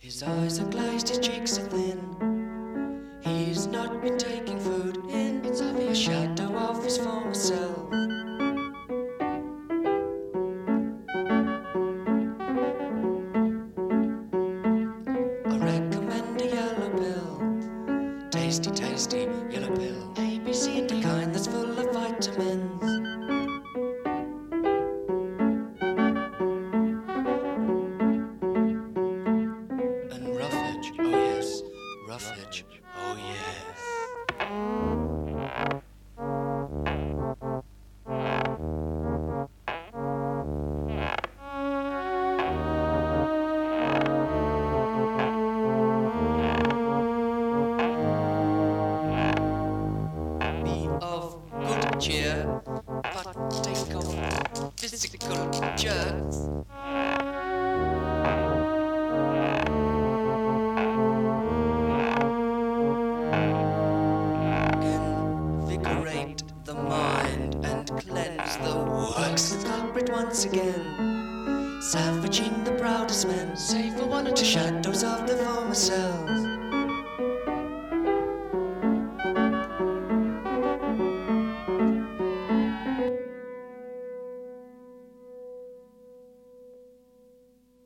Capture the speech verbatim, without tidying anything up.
His eyes are glazed, his cheeks are thin. He's not been taking food in. It's obvious shadow of his former self. I recommend a yellow pill. Tasty, tasty yellow pill. A, B, C and the kind that's full of vitamins. And roughage, oh yes, roughage, oh yes. Be of good cheer, partake of physical jerks. Invigorate the mind and cleanse the works. The culprit once again, savaging the proudest men, save for one or two shadows of the former selves.